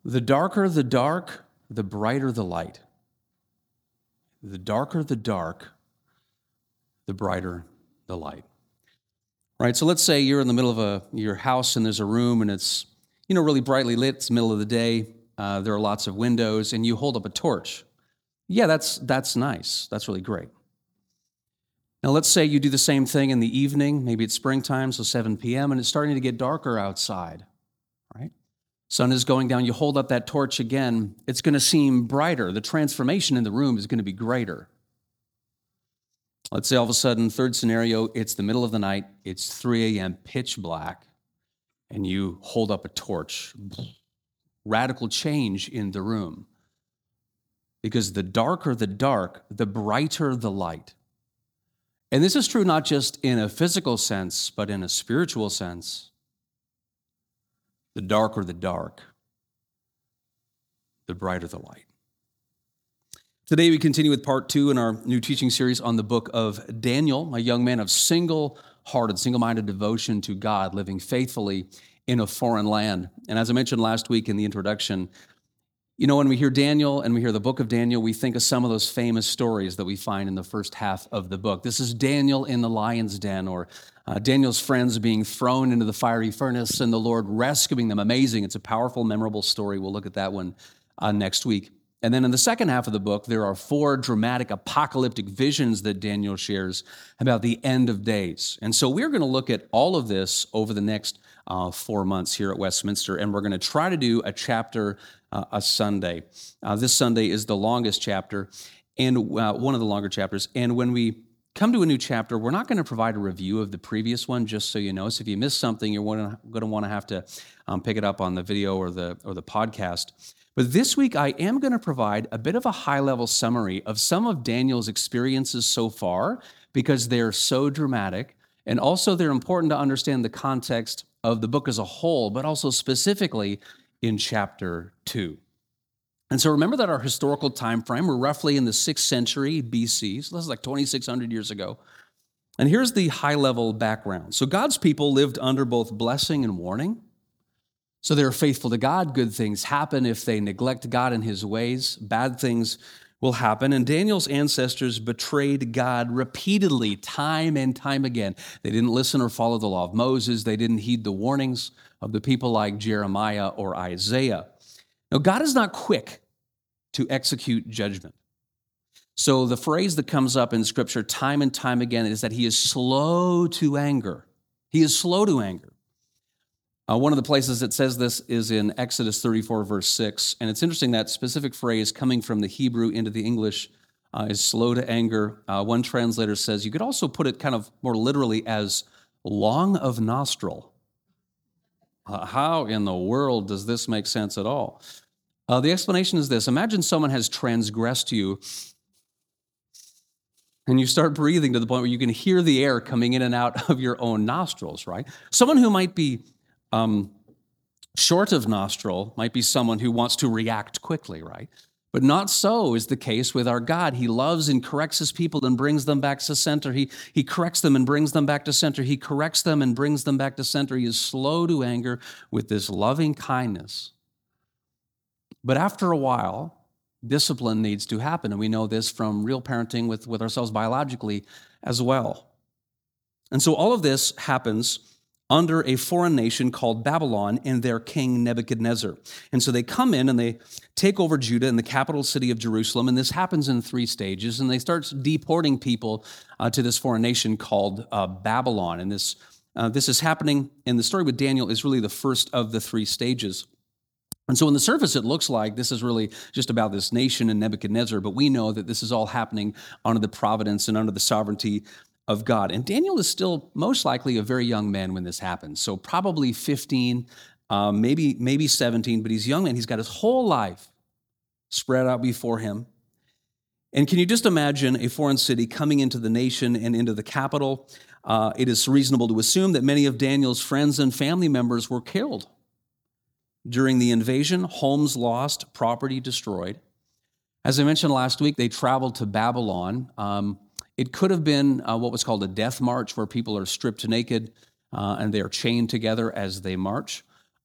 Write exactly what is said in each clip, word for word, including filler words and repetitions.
The darker the dark, the brighter the light. The darker the dark, the brighter the light. Right, so let's say you're in the middle of a your house and there's a room and it's, you know, really brightly lit. It's the middle of the day. Uh, there are lots of windows, and you hold up a torch. Yeah, that's that's nice. That's really great. Now, let's say you do the same thing in the evening. Maybe it's springtime, so seven p.m., and it's starting to get darker outside. Right, sun is going down. You hold up that torch again. It's going to seem brighter. The transformation in the room is going to be greater. Let's say all of a sudden, third scenario, it's the middle of the night, it's three a.m., pitch black, and you hold up a torch. Radical change in the room. Because the darker the dark, the brighter the light. And this is true not just in a physical sense, but in a spiritual sense. The darker the dark, the brighter the light. Today we continue with part two in our new teaching series on the book of Daniel, a young man of single-hearted, single-minded devotion to God, living faithfully in a foreign land. And as I mentioned last week in the introduction, you know, when we hear Daniel and we hear the book of Daniel, we think of some of those famous stories that we find in the first half of the book. This is Daniel in the lion's den, or uh, Daniel's friends being thrown into the fiery furnace and the Lord rescuing them. Amazing. It's a powerful, memorable story. We'll look at that one uh, next week. And then in the second half of the book, there are four dramatic apocalyptic visions that Daniel shares about the end of days. And so we're going to look at all of this over the next uh, four months here at Westminster, and we're going to try to do a chapter uh, a Sunday. Uh, this Sunday is the longest chapter, and uh, one of the longer chapters. And when we come to a new chapter, we're not going to provide a review of the previous one, just so you know. So if you missed something, you're going to want to have to um, pick it up on the video or the or the podcast. But this week, I am going to provide a bit of a high-level summary of some of Daniel's experiences so far, because they're so dramatic, and also they're important to understand the context of the book as a whole, but also specifically in chapter two. And so remember that our historical time frame, we're roughly in the sixth century B C, so this is like twenty-six hundred years ago. And here's the high-level background. So God's people lived under both blessing and warning. So they're faithful to God. Good things happen. If they neglect God and his ways, bad things will happen. And Daniel's ancestors betrayed God repeatedly, time and time again. They didn't listen or follow the law of Moses. They didn't heed the warnings of the people like Jeremiah or Isaiah. Now, God is not quick to execute judgment. So the phrase that comes up in Scripture time and time again is that he is slow to anger. He is slow to anger. Uh, one of the places that says this is in Exodus thirty-four, verse six. And it's interesting that specific phrase coming from the Hebrew into the English uh, is slow to anger. Uh, one translator says you could also put it kind of more literally as long of nostril. Uh, how in the world does this make sense at all? Uh, the explanation is this. Imagine someone has transgressed you, and you start breathing to the point where you can hear the air coming in and out of your own nostrils, right? Someone who might be Um, short of nostril might be someone who wants to react quickly, right? But not so is the case with our God. He loves and corrects his people and brings them back to center. He, he corrects them and brings them back to center. He corrects them and brings them back to center. He is slow to anger with this loving kindness. But after a while, discipline needs to happen. And we know this from real parenting with, with ourselves biologically as well. And so all of this happens under a foreign nation called Babylon and their king Nebuchadnezzar. And so they come in and they take over Judah and the capital city of Jerusalem, and this happens in three stages, and they start deporting people uh, to this foreign nation called uh, Babylon. And this, uh, this is happening, and the story with Daniel is really the first of the three stages. And so on the surface, it looks like this is really just about this nation and Nebuchadnezzar, but we know that this is all happening under the providence and under the sovereignty of God. And Daniel is still most likely a very young man when this happens. So probably fifteen, um, maybe, maybe seventeen, but he's young and he's got his whole life spread out before him. And can you just imagine a foreign city coming into the nation and into the capital? Uh, it is reasonable to assume that many of Daniel's friends and family members were killed during the invasion, homes lost, property destroyed. As I mentioned last week, they traveled to Babylon. Um, It could have been uh, what was called a death march, where people are stripped naked uh, and they are chained together as they march.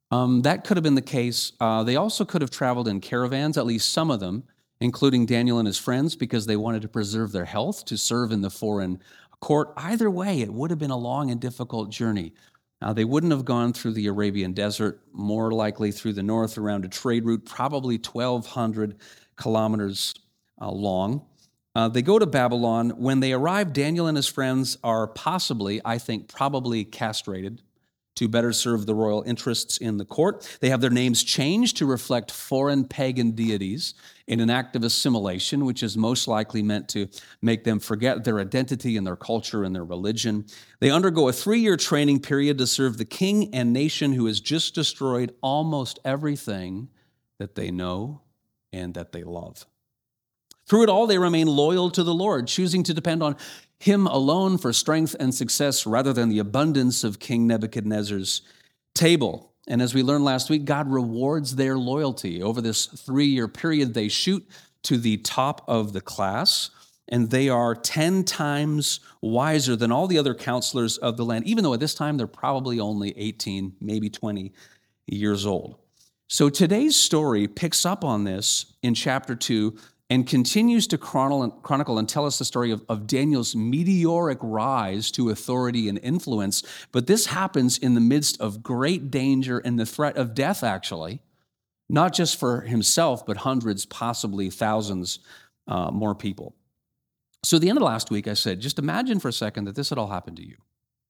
Um, that could have been the case. Uh, they also could have traveled in caravans, at least some of them, including Daniel and his friends, because they wanted to preserve their health to serve in the foreign court. Either way, it would have been a long and difficult journey. Now, they wouldn't have gone through the Arabian desert, more likely through the north around a trade route, probably twelve hundred kilometers uh, long. Uh, they go to Babylon. When they arrive, Daniel and his friends are possibly, I think, probably castrated to better serve the royal interests in the court. They have their names changed to reflect foreign pagan deities in an act of assimilation, which is most likely meant to make them forget their identity and their culture and their religion. They undergo a three-year training period to serve the king and nation who has just destroyed almost everything that they know and that they love. Through it all, they remain loyal to the Lord, choosing to depend on Him alone for strength and success rather than the abundance of King Nebuchadnezzar's table. And as we learned last week, God rewards their loyalty. Over this three-year period, they shoot to the top of the class, and they are ten times wiser than all the other counselors of the land, even though at this time they're probably only eighteen, maybe twenty years old. So today's story picks up on this in chapter two and continues to chronicle and tell us the story of, of Daniel's meteoric rise to authority and influence. But this happens in the midst of great danger and the threat of death, actually, not just for himself, but hundreds, possibly thousands uh, more people. So at the end of last week, I said, just imagine for a second that this had all happened to you.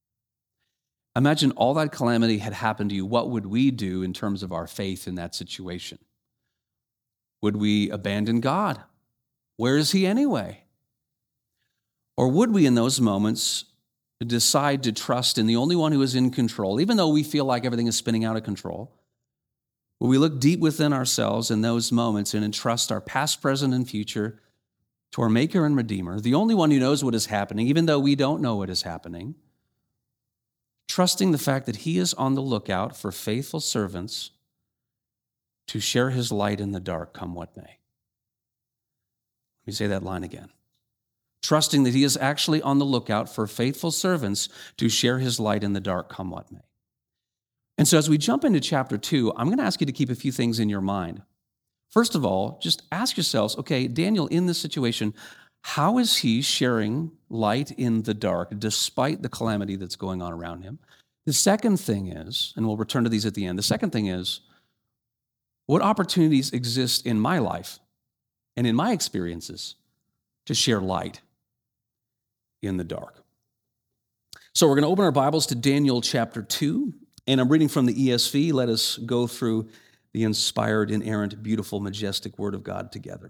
Imagine all that calamity had happened to you. What would we do in terms of our faith in that situation? Would we abandon God? Where is He anyway? Or would we in those moments decide to trust in the only one who is in control, even though we feel like everything is spinning out of control? Will we look deep within ourselves in those moments and entrust our past, present, and future to our Maker and Redeemer, the only one who knows what is happening, even though we don't know what is happening, trusting the fact that He is on the lookout for faithful servants to share His light in the dark, come what may. Let me say that line again. Trusting that He is actually on the lookout for faithful servants to share His light in the dark, come what may. And so as we jump into chapter two, I'm going to ask you to keep a few things in your mind. First of all, just ask yourselves, okay, Daniel, in this situation, how is he sharing light in the dark despite the calamity that's going on around him? The second thing is, and we'll return to these at the end, the second thing is, what opportunities exist in my life and in my experiences to share light in the dark? So we're going to open our Bibles to Daniel chapter two, and I'm reading from the E S V. Let us go through the inspired, inerrant, beautiful, majestic Word of God together.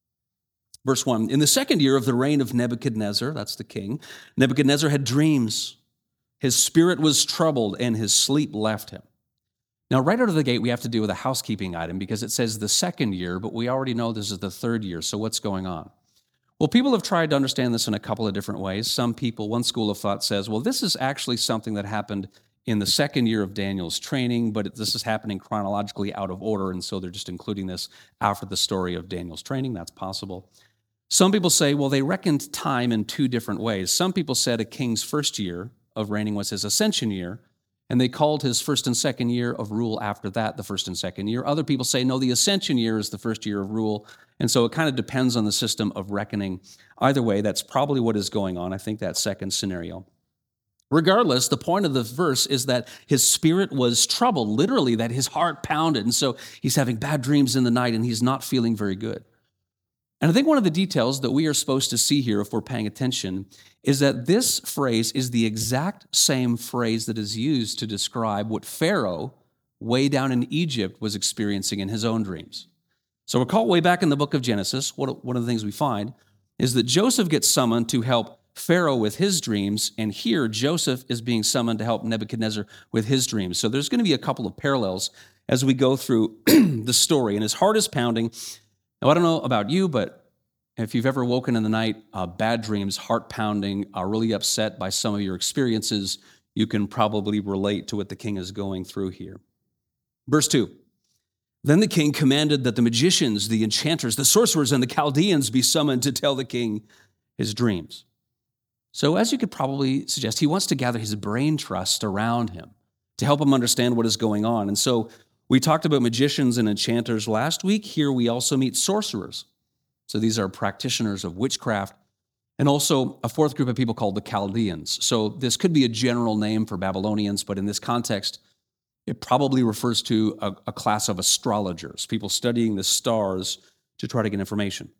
Verse one, in the second year of the reign of Nebuchadnezzar, that's the king, Nebuchadnezzar had dreams. His spirit was troubled, and his sleep left him. Now, right out of the gate, we have to do with a housekeeping item because it says the second year, but we already know this is the third year, so what's going on? Well, people have tried to understand this in a couple of different ways. Some people, one school of thought says, well, this is actually something that happened in the second year of Daniel's training, but this is happening chronologically out of order, and so they're just including this after the story of Daniel's training. That's possible. Some people say, well, they reckoned time in two different ways. Some people said a king's first year of reigning was his ascension year, and they called his first and second year of rule after that the first and second year. Other people say, no, the ascension year is the first year of rule. And so it kind of depends on the system of reckoning. Either way, that's probably what is going on. I think that second scenario. Regardless, the point of the verse is that his spirit was troubled, literally that his heart pounded. And so he's having bad dreams in the night and he's not feeling very good. And I think one of the details that we are supposed to see here, if we're paying attention, is that this phrase is the exact same phrase that is used to describe what Pharaoh, way down in Egypt, was experiencing in his own dreams. So recall way back in the book of Genesis, one of the things we find is that Joseph gets summoned to help Pharaoh with his dreams, and here Joseph is being summoned to help Nebuchadnezzar with his dreams. So there's going to be a couple of parallels as we go through the story, and his heart is pounding. Now, I don't know about you, but if you've ever woken in the night, uh, bad dreams, heart pounding, are really upset by some of your experiences, you can probably relate to what the king is going through here. Verse two, then the king commanded that the magicians, the enchanters, the sorcerers, and the Chaldeans be summoned to tell the king his dreams. So as you could probably suggest, he wants to gather his brain trust around him to help him understand what is going on. And so we talked about magicians and enchanters last week. Here we also meet sorcerers. So these are practitioners of witchcraft, and also a fourth group of people called the Chaldeans. So this could be a general name for Babylonians, but in this context, it probably refers to a, a class of astrologers, people studying the stars to try to get information.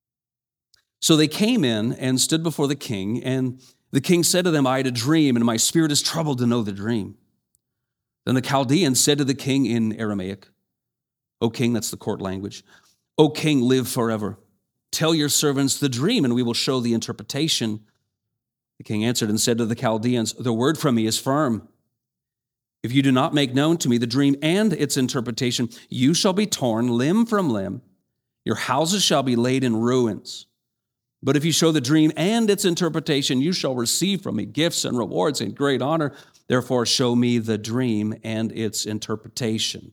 So they came in and stood before the king, and the king said to them, I had a dream, and my spirit is troubled to know the dream. Then the Chaldeans said to the king in Aramaic, O king, that's the court language, O king, live forever. Tell your servants the dream, and we will show the interpretation. The king answered and said to the Chaldeans, the word from me is firm. If you do not make known to me the dream and its interpretation, you shall be torn limb from limb. Your houses shall be laid in ruins. But if you show the dream and its interpretation, you shall receive from me gifts and rewards and great honor. Therefore, show me the dream and its interpretation.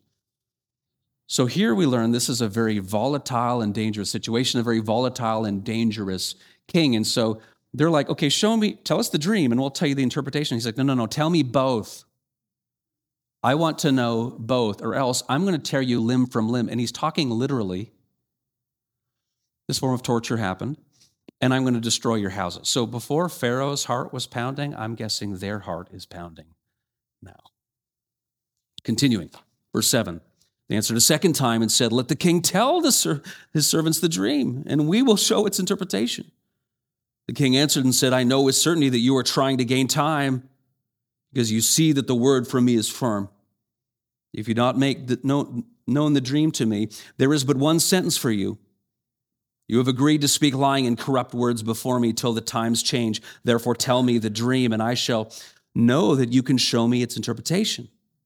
So here we learn this is a very volatile and dangerous situation, a very volatile and dangerous king. And so they're like, okay, show me, tell us the dream, and we'll tell you the interpretation. He's like, no, no, no, tell me both. I want to know both, or else I'm going to tear you limb from limb. And he's talking literally. This form of torture happened, and I'm going to destroy your houses. So before Pharaoh's heart was pounding, I'm guessing their heart is pounding now. Continuing, verse seven. They answered a second time and said, let the king tell the ser- his servants the dream, and we will show its interpretation. The king answered and said, I know with certainty that you are trying to gain time, because you see that the word from me is firm. If you do not make the, known, known the dream to me, there is but one sentence for you. You have agreed to speak lying and corrupt words before me till the times change. Therefore tell me the dream, and I shall know that you can show me its interpretation.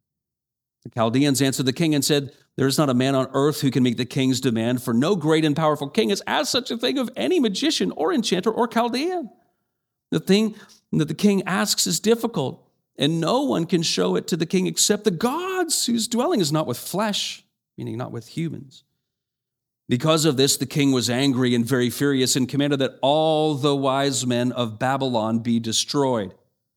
The Chaldeans answered the king and said, there is not a man on earth who can meet the king's demand, for no great and powerful king has asked such a thing of any magician or enchanter or Chaldean. The thing that the king asks is difficult, and no one can show it to the king except the gods, whose dwelling is not with flesh, meaning not with humans. Because of this, the king was angry and very furious and commanded that all the wise men of Babylon be destroyed.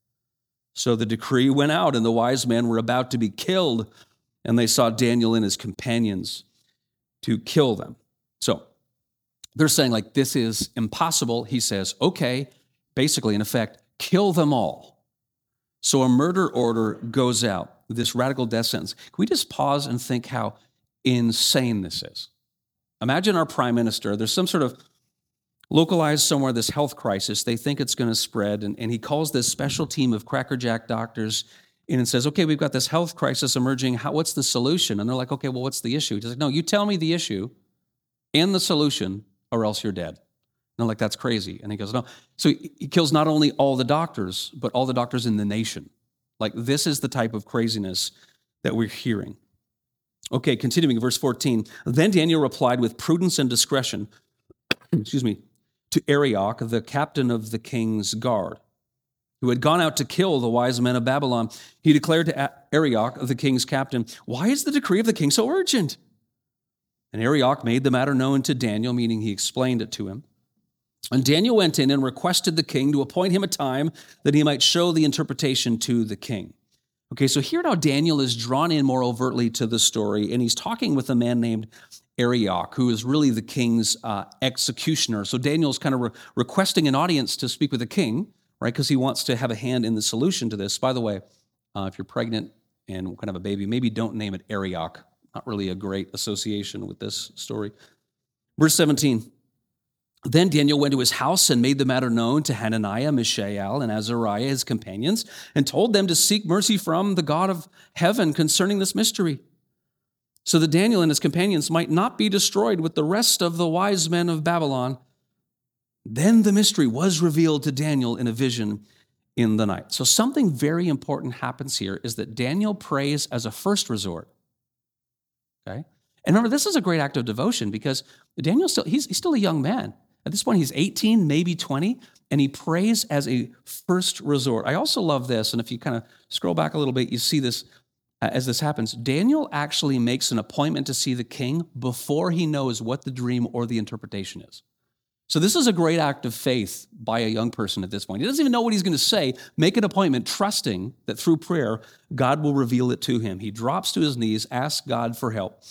So the decree went out, and the wise men were about to be killed, and they sought Daniel and his companions to kill them. So they're saying, like, this is impossible. He says, okay, basically, in effect, kill them all. So a murder order goes out, this radical death sentence. Can we just pause and think how insane this is? Imagine our prime minister, there's some sort of localized somewhere this health crisis. They think it's going to spread, and, and he calls this special team of crackerjack doctors in and says, okay, we've got this health crisis emerging. How, what's the solution? And they're like, okay, well, what's the issue? He's like, no, you tell me the issue and the solution, or else you're dead. And they're like, that's crazy. And he goes, no. So he, he kills not only all the doctors, but all the doctors in the nation. Like, this is the type of craziness that we're hearing. Okay, continuing, verse fourteen. Then Daniel replied with prudence and discretion, excuse me, to Arioch, the captain of the king's guard, who had gone out to kill the wise men of Babylon. He declared to Arioch, the king's captain, why is the decree of the king so urgent? And Arioch made the matter known to Daniel, meaning he explained it to him. And Daniel went in and requested the king to appoint him a time that he might show the interpretation to the king. Okay, so here now Daniel is drawn in more overtly to the story, and he's talking with a man named Arioch, who is really the king's uh, executioner. So Daniel's kind of re- requesting an audience to speak with the king, right, because he wants to have a hand in the solution to this. By the way, uh, if you're pregnant and kind of a baby, maybe don't name it Arioch. Not really a great association with this story. Verse seventeen. Then Daniel went to his house and made the matter known to Hananiah, Mishael, and Azariah, his companions, and told them to seek mercy from the God of heaven concerning this mystery, so that Daniel and his companions might not be destroyed with the rest of the wise men of Babylon. Then the mystery was revealed to Daniel in a vision in the night. So something very important happens here is that Daniel prays as a first resort. Okay? And remember, this is a great act of devotion because Daniel still, he's, he's still a young man. At this point, he's eighteen, maybe twenty, and he prays as a first resort. I also love this, and if you kind of scroll back a little bit, you see this uh, as this happens. Daniel actually makes an appointment to see the king before he knows what the dream or the interpretation is. So this is a great act of faith by a young person at this point. He doesn't even know what he's going to say. Make an appointment, trusting that through prayer, God will reveal it to him. He drops to his knees, asks God for help.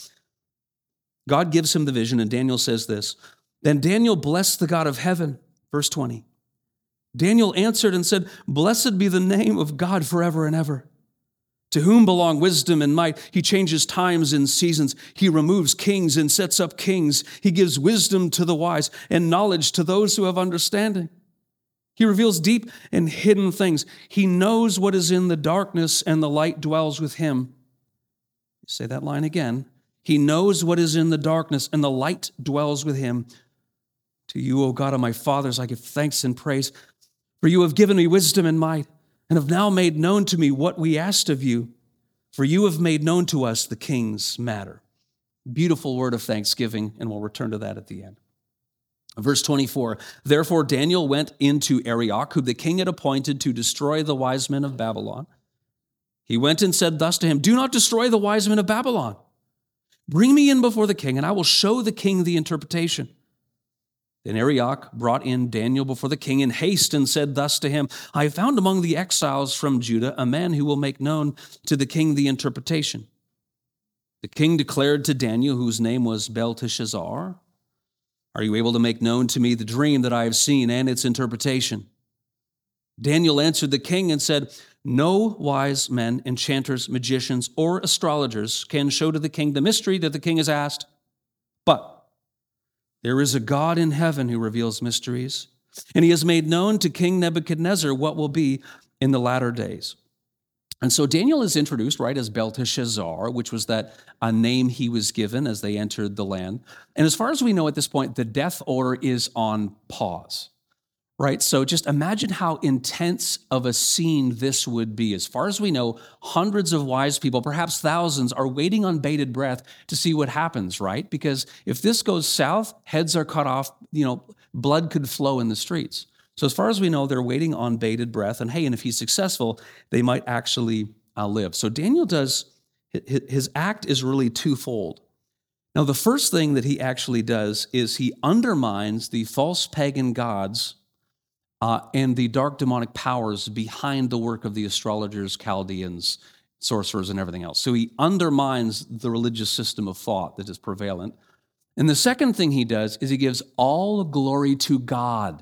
God gives him the vision, and Daniel says this, "Then Daniel blessed the God of heaven," verse twenty. "Daniel answered and said, 'Blessed be the name of God forever and ever. To whom belong wisdom and might. He changes times and seasons. He removes kings and sets up kings. He gives wisdom to the wise and knowledge to those who have understanding. He reveals deep and hidden things. He knows what is in the darkness, and the light dwells with him.'" Say that line again. "He knows what is in the darkness, and the light dwells with him. To you, O God of my fathers, I give thanks and praise, for you have given me wisdom and might, and have now made known to me what we asked of you, for you have made known to us the king's matter." Beautiful word of thanksgiving, and we'll return to that at the end. Verse twenty-four, "Therefore Daniel went into Arioch, whom the king had appointed to destroy the wise men of Babylon. He went and said thus to him, 'Do not destroy the wise men of Babylon. Bring me in before the king, and I will show the king the interpretation.' Then Arioch brought in Daniel before the king in haste and said thus to him, 'I have found among the exiles from Judah a man who will make known to the king the interpretation.' The king declared to Daniel, whose name was Belteshazzar, 'Are you able to make known to me the dream that I have seen and its interpretation?' Daniel answered the king and said, 'No wise men, enchanters, magicians, or astrologers can show to the king the mystery that the king has asked. But there is a God in heaven who reveals mysteries, and he has made known to King Nebuchadnezzar what will be in the latter days.'" And so Daniel is introduced, right, as Belteshazzar, which was that a name he was given as they entered the land. And as far as we know at this point, the death order is on pause, right? So just imagine how intense of a scene this would be. As far as we know, hundreds of wise people, perhaps thousands, are waiting on bated breath to see what happens, right? Because if this goes south, heads are cut off, you know, blood could flow in the streets. So as far as we know, they're waiting on bated breath. And hey, and if he's successful, they might actually uh, live. So Daniel does, his act is really twofold. Now, the first thing that he actually does is he undermines the false pagan gods Uh, and the dark demonic powers behind the work of the astrologers, Chaldeans, sorcerers, and everything else. So he undermines the religious system of thought that is prevalent. And the second thing he does is he gives all glory to God.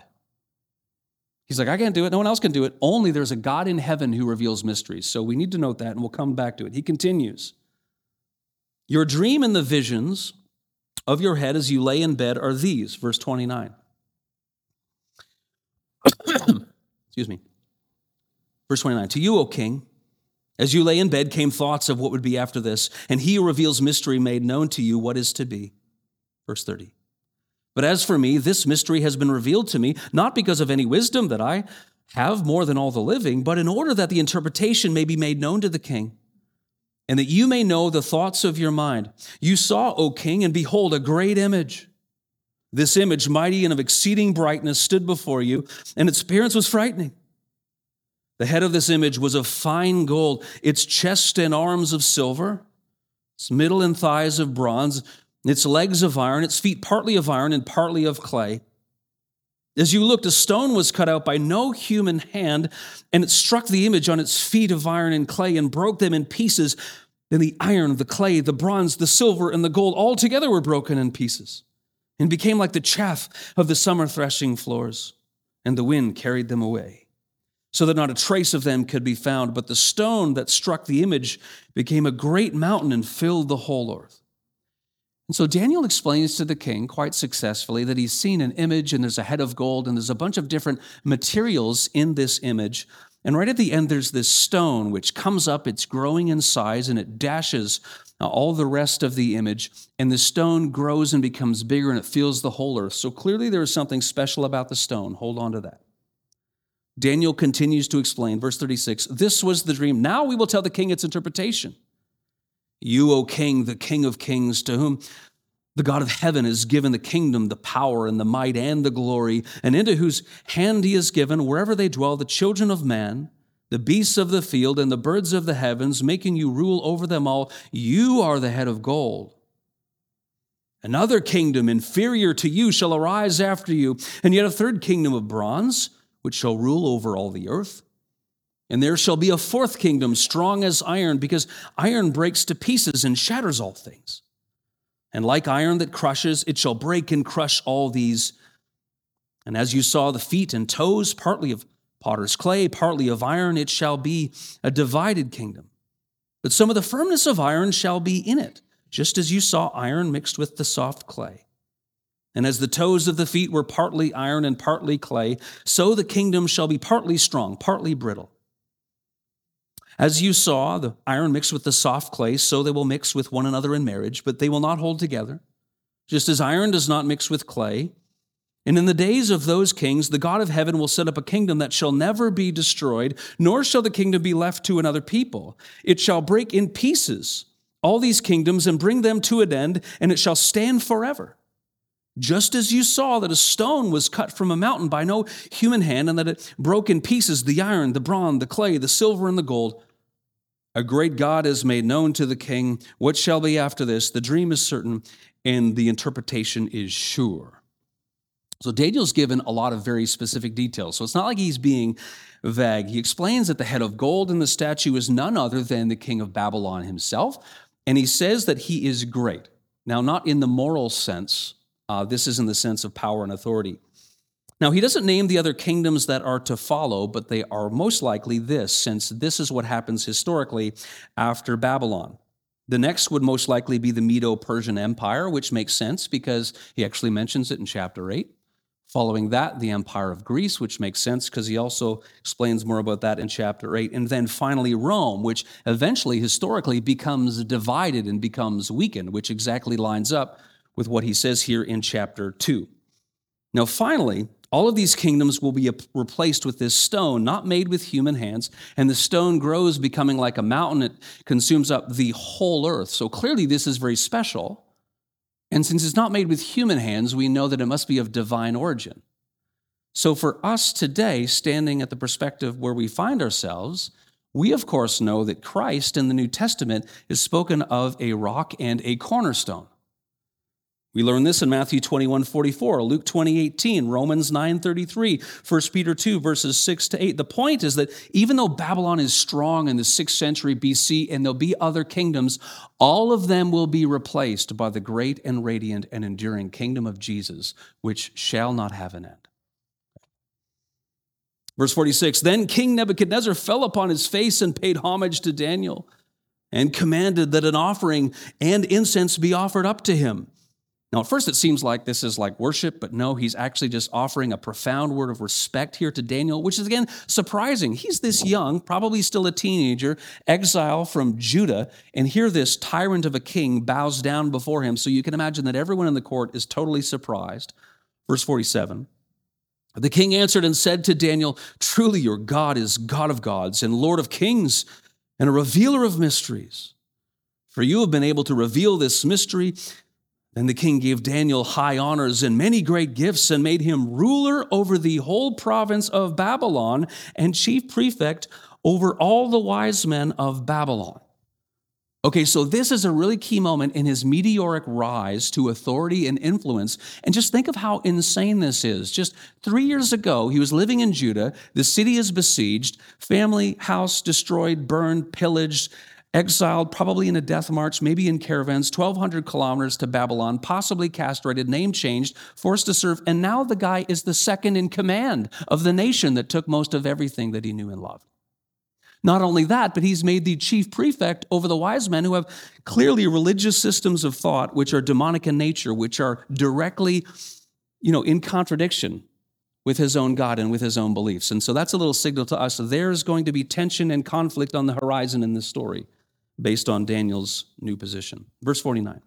He's like, I can't do it. No one else can do it. Only there's a God in heaven who reveals mysteries. So we need to note that, and we'll come back to it. He continues, "Your dream and the visions of your head as you lay in bed are these," verse twenty-nine. Excuse me. Verse twenty-nine, "To you, O king, as you lay in bed came thoughts of what would be after this, and he who reveals mystery made known to you what is to be." Verse thirty, "But as for me, this mystery has been revealed to me, not because of any wisdom that I have more than all the living, but in order that the interpretation may be made known to the king, and that you may know the thoughts of your mind. You saw, O king, and behold, a great image. This image, mighty and of exceeding brightness, stood before you, and its appearance was frightening. The head of this image was of fine gold, its chest and arms of silver, its middle and thighs of bronze, its legs of iron, its feet partly of iron and partly of clay. As you looked, a stone was cut out by no human hand, and it struck the image on its feet of iron and clay and broke them in pieces. Then the iron, the clay, the bronze, the silver, and the gold all together were broken in pieces, and became like the chaff of the summer threshing floors, and the wind carried them away, so that not a trace of them could be found. But the stone that struck the image became a great mountain and filled the whole earth." And so Daniel explains to the king quite successfully that he's seen an image, and there's a head of gold, and there's a bunch of different materials in this image. And right at the end, there's this stone which comes up, it's growing in size, and it dashes all the rest of the image, and the stone grows and becomes bigger, and it fills the whole earth. So clearly there is something special about the stone. Hold on to that. Daniel continues to explain, verse thirty-six, "This was the dream. Now we will tell the king its interpretation. You, O king, the king of kings, to whom the God of heaven has given the kingdom, the power, and the might, and the glory, and into whose hand he has given, wherever they dwell, the children of man, the beasts of the field, and the birds of the heavens, making you rule over them all. You are the head of gold. Another kingdom inferior to you shall arise after you, and yet a third kingdom of bronze, which shall rule over all the earth. And there shall be a fourth kingdom, strong as iron, because iron breaks to pieces and shatters all things. And like iron that crushes, it shall break and crush all these. And as you saw the feet and toes, partly of potter's clay, partly of iron, it shall be a divided kingdom. But some of the firmness of iron shall be in it, just as you saw iron mixed with the soft clay. And as the toes of the feet were partly iron and partly clay, so the kingdom shall be partly strong, partly brittle. As you saw the iron mixed with the soft clay, so they will mix with one another in marriage, but they will not hold together, just as iron does not mix with clay. And in the days of those kings, the God of heaven will set up a kingdom that shall never be destroyed, nor shall the kingdom be left to another people. It shall break in pieces all these kingdoms and bring them to an end, and it shall stand forever. Just as you saw that a stone was cut from a mountain by no human hand, and that it broke in pieces the iron, the bronze, the clay, the silver, and the gold, a great God has made known to the king what shall be after this. The dream is certain, and the interpretation is sure. So Daniel's given a lot of very specific details. So it's not like he's being vague. He explains that the head of gold in the statue is none other than the king of Babylon himself. And he says that he is great. Now, not in the moral sense. Uh, this is in the sense of power and authority. Now, he doesn't name the other kingdoms that are to follow, but they are most likely this, since this is what happens historically after Babylon. The next would most likely be the Medo-Persian Empire, which makes sense because he actually mentions it in chapter eight. Following that, the Empire of Greece, which makes sense because he also explains more about that in chapter eight. And then finally Rome, which eventually, historically, becomes divided and becomes weakened, which exactly lines up with what he says here in chapter two. Now, finally, all of these kingdoms will be replaced with this stone, not made with human hands, and the stone grows, becoming like a mountain. It consumes up the whole earth. So clearly this is very special. And since it's not made with human hands, we know that it must be of divine origin. So for us today, standing at the perspective where we find ourselves, we of course know that Christ in the New Testament is spoken of a rock and a cornerstone. We learn this in Matthew twenty-one forty-four, Luke twenty eighteen, Romans nine thirty-three, First Peter two, verses six to eight. The point is that even though Babylon is strong in the sixth century B C and there'll be other kingdoms, all of them will be replaced by the great and radiant and enduring kingdom of Jesus, which shall not have an end. Verse forty-six, then King Nebuchadnezzar fell upon his face and paid homage to Daniel and commanded that an offering and incense be offered up to him. Now, at first it seems like this is like worship, but no, he's actually just offering a profound word of respect here to Daniel, which is, again, surprising. He's this young, probably still a teenager, exile from Judah, and here this tyrant of a king bows down before him, so you can imagine that everyone in the court is totally surprised. Verse forty-seven, the king answered and said to Daniel, truly your God is God of gods and Lord of kings and a revealer of mysteries. For you have been able to reveal this mystery. Then the king gave Daniel high honors and many great gifts and made him ruler over the whole province of Babylon and chief prefect over all the wise men of Babylon. Okay, so this is a really key moment in his meteoric rise to authority and influence. And just think of how insane this is. Just three years ago, he was living in Judah. The city is besieged, family, house destroyed, burned, pillaged, exiled, probably in a death march, maybe in caravans, twelve hundred kilometers to Babylon, possibly castrated, name changed, forced to serve. And now the guy is the second in command of the nation that took most of everything that he knew and loved. Not only that, but he's made the chief prefect over the wise men who have clearly religious systems of thought which are demonic in nature, which are directly, you know, in contradiction with his own God and with his own beliefs. And so that's a little signal to us. There's going to be tension and conflict on the horizon in this story based on Daniel's new position. Verse forty-nine,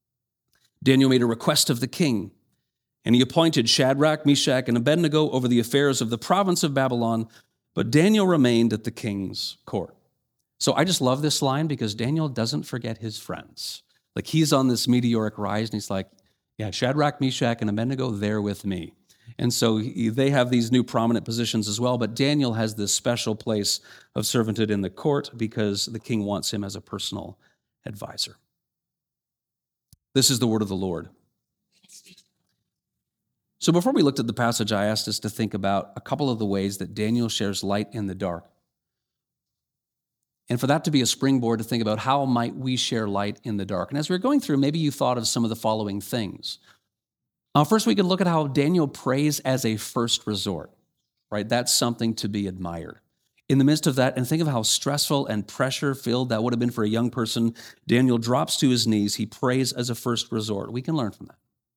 Daniel made a request of the king, and he appointed Shadrach, Meshach, and Abednego over the affairs of the province of Babylon, but Daniel remained at the king's court. So I just love this line because Daniel doesn't forget his friends. Like he's on this meteoric rise, and he's like, yeah, Shadrach, Meshach, and Abednego, they're with me. And so he, they have these new prominent positions as well, but Daniel has this special place of servanthood in the court because the king wants him as a personal advisor. This is the word of the Lord. So before we looked at the passage, I asked us to think about a couple of the ways that Daniel shares light in the dark. And for that to be a springboard to think about how might we share light in the dark. And as we were going through, maybe you thought of some of the following things. Uh, first, we could look at how Daniel prays as a first resort, right? That's something to be admired. In the midst of that, and think of how stressful and pressure-filled that would have been for a young person, Daniel drops to his knees. He prays as a first resort. We can learn from that.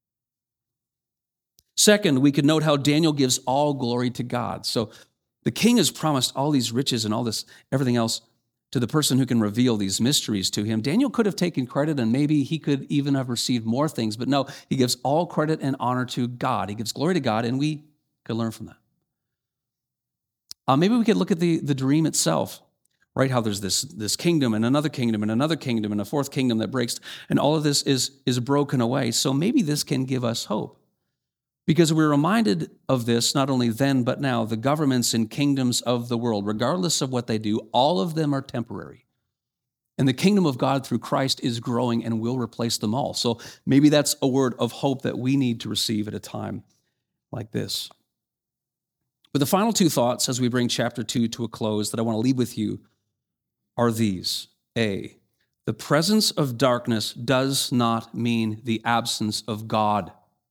Second, we could note how Daniel gives all glory to God. So the king has promised all these riches and all this, everything else to the person who can reveal these mysteries to him. Daniel could have taken credit and maybe he could even have received more things, but no, he gives all credit and honor to God. He gives glory to God, and we could learn from that. Uh, maybe we could look at the, the dream itself, right? How there's this, this kingdom and another kingdom and another kingdom and a fourth kingdom that breaks, and all of this is, is broken away. So maybe this can give us hope. Because we're reminded of this not only then, but now, the governments and kingdoms of the world, regardless of what they do, all of them are temporary. And the kingdom of God through Christ is growing and will replace them all. So maybe that's a word of hope that we need to receive at a time like this. But the final two thoughts as we bring chapter two to a close that I want to leave with you are these. A, the presence of darkness does not mean the absence of God.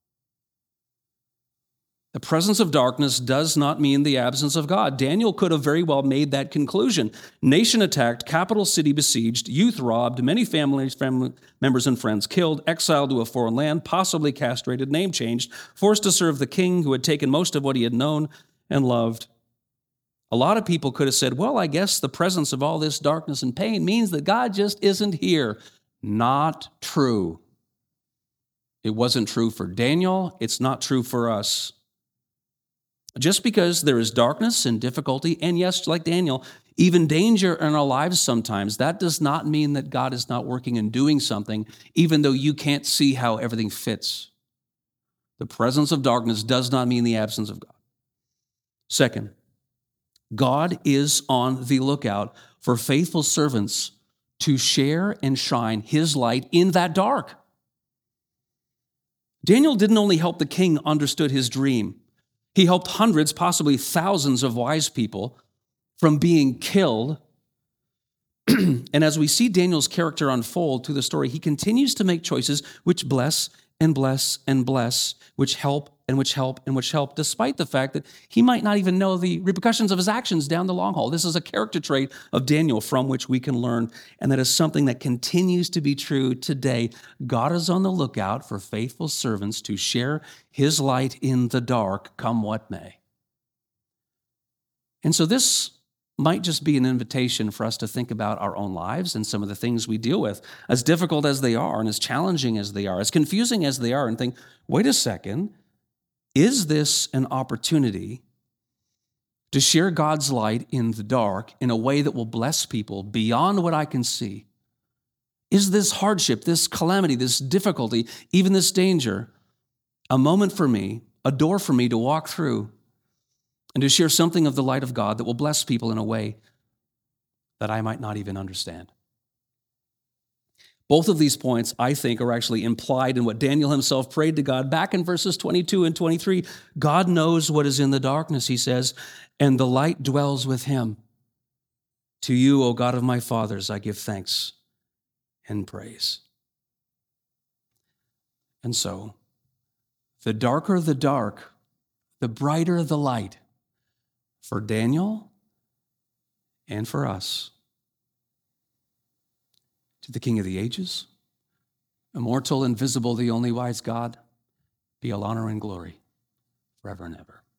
The presence of darkness does not mean the absence of God. Daniel could have very well made that conclusion. Nation attacked, capital city besieged, youth robbed, many families, family members and friends killed, exiled to a foreign land, possibly castrated, name changed, forced to serve the king who had taken most of what he had known and loved. A lot of people could have said, well, I guess the presence of all this darkness and pain means that God just isn't here. Not true. It wasn't true for Daniel. It's not true for us. Just because there is darkness and difficulty, and yes, like Daniel, even danger in our lives sometimes, that does not mean that God is not working and doing something, even though you can't see how everything fits. The presence of darkness does not mean the absence of God. Second, God is on the lookout for faithful servants to share and shine his light in that dark. Daniel didn't only help the king understood his dream. He helped hundreds, possibly thousands of wise people from being killed. And as we see Daniel's character unfold through the story, he continues to make choices which bless and bless and bless, which help and which help and which help, despite the fact that he might not even know the repercussions of his actions down the long haul. This is a character trait of Daniel from which we can learn, and that is something that continues to be true today. God is on the lookout for faithful servants to share his light in the dark, come what may. And so this might just be an invitation for us to think about our own lives and some of the things we deal with, as difficult as they are and as challenging as they are, as confusing as they are, and think, wait a second, is this an opportunity to share God's light in the dark in a way that will bless people beyond what I can see? Is this hardship, this calamity, this difficulty, even this danger, a moment for me, a door for me to walk through and to share something of the light of God that will bless people in a way that I might not even understand? Both of these points, I think, are actually implied in what Daniel himself prayed to God back in verses twenty-two and twenty-three. God knows what is in the darkness, he says, and the light dwells with him. To you, O God of my fathers, I give thanks and praise. And so, the darker the dark, the brighter the light for Daniel and for us. To the King of the ages, immortal, invisible, the only wise God, be all honor and glory forever and ever.